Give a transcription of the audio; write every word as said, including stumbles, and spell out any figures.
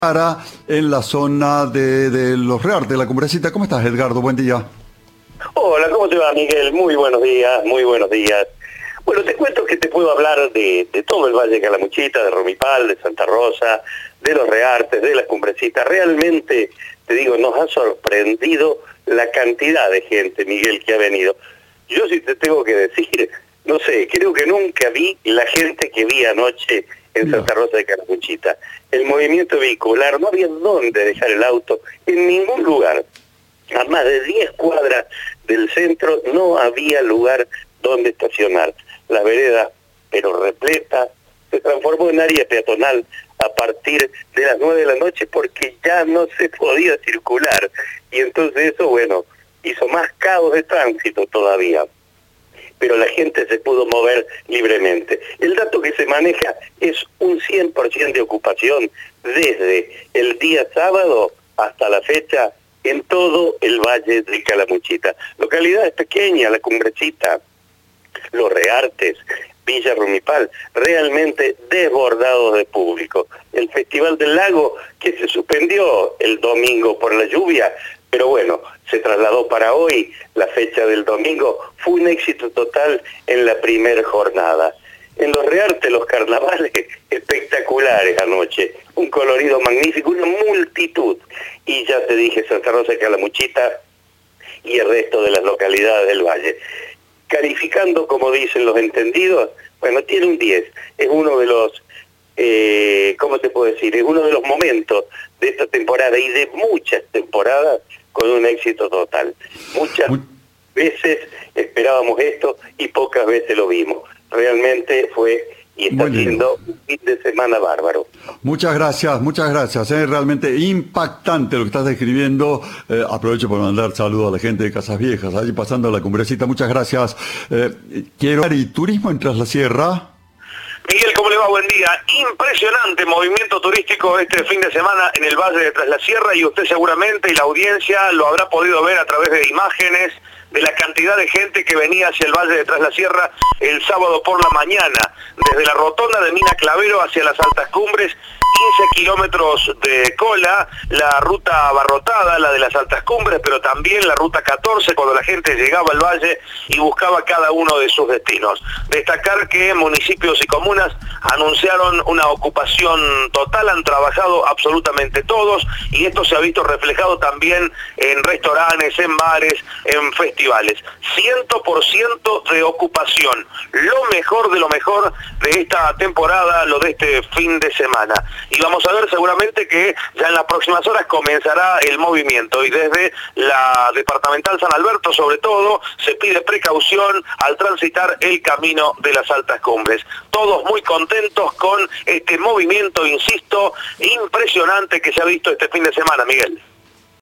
Para en la zona de, de Los Reartes, de la Cumbrecita. ¿Cómo estás, Edgardo? Buen día. Hola, ¿cómo te va, Miguel? Muy buenos días, muy buenos días. Bueno, te cuento que te puedo hablar de, de todo el Valle de Calamuchita, de Romipal, de Santa Rosa, de Los Reartes, de la Cumbrecita. Realmente, te digo, nos ha sorprendido la cantidad de gente, Miguel, que ha venido. Yo sí te tengo que decir, no sé, creo que nunca vi la gente que vi anoche en Santa Rosa de Calamuchita. El movimiento vehicular, no había dónde dejar el auto, en ningún lugar. A más de diez cuadras del centro no había lugar donde estacionar. Las veredas, pero repletas, se transformó en área peatonal a partir de las nueve de la noche porque ya no se podía circular. Y entonces eso, bueno, hizo más caos de tránsito todavía. Pero la gente se pudo mover libremente. El dato que se maneja es un cien por ciento de ocupación desde el día sábado hasta la fecha en todo el Valle de Calamuchita. Localidades pequeñas, La Cumbrecita, Los Reartes, Villa Rumipal, realmente desbordados de público. El Festival del Lago, que se suspendió el domingo por la lluvia, pero bueno, se trasladó para hoy, la fecha del domingo, fue un éxito total en la primera jornada. En Los Reartes, los carnavales espectaculares anoche, un colorido magnífico, una multitud. Y ya te dije, Santa Rosa de Calamuchita y el resto de las localidades del Valle. Calificando, como dicen los entendidos, bueno, tiene un diez. Es uno de los, eh, ¿cómo te puedo decir? Es uno de los momentos de esta temporada y de muchas temporadas con un éxito total. Muchas Muy... veces esperábamos esto y pocas veces lo vimos. Realmente fue y está siendo un fin de semana bárbaro. Muchas gracias, muchas gracias. Es realmente impactante lo que estás describiendo. Eh, aprovecho para mandar saludos a la gente de Casas Viejas, allí pasando la Cumbrecita. Muchas gracias. Eh, quiero ver, ¿y turismo en Tras la Sierra? Miguel, ¿cómo le va? Buen día. Impresionante movimiento turístico este fin de semana en el Valle de Tras la Sierra y usted seguramente y la audiencia lo habrá podido ver a través de imágenes de la cantidad de gente que venía hacia el Valle de Tras la Sierra el sábado por la mañana, desde la rotonda de Mina Clavero hacia las altas cumbres, quince kilómetros de cola, la ruta abarrotada, la de las altas cumbres, pero también la ruta catorce, cuando la gente llegaba al valle y buscaba cada uno de sus destinos. Destacar que municipios y comunas anunciaron una ocupación total, han trabajado absolutamente todos, y esto se ha visto reflejado también en restaurantes, en bares, en festivales. cien por ciento de ocupación, lo mejor de lo mejor de esta temporada, lo de este fin de semana. Y vamos a ver seguramente que ya en las próximas horas comenzará el movimiento y desde la departamental San Alberto sobre todo se pide precaución al transitar el camino de las altas cumbres. Todos muy contentos con este movimiento, insisto, impresionante que se ha visto este fin de semana, Miguel.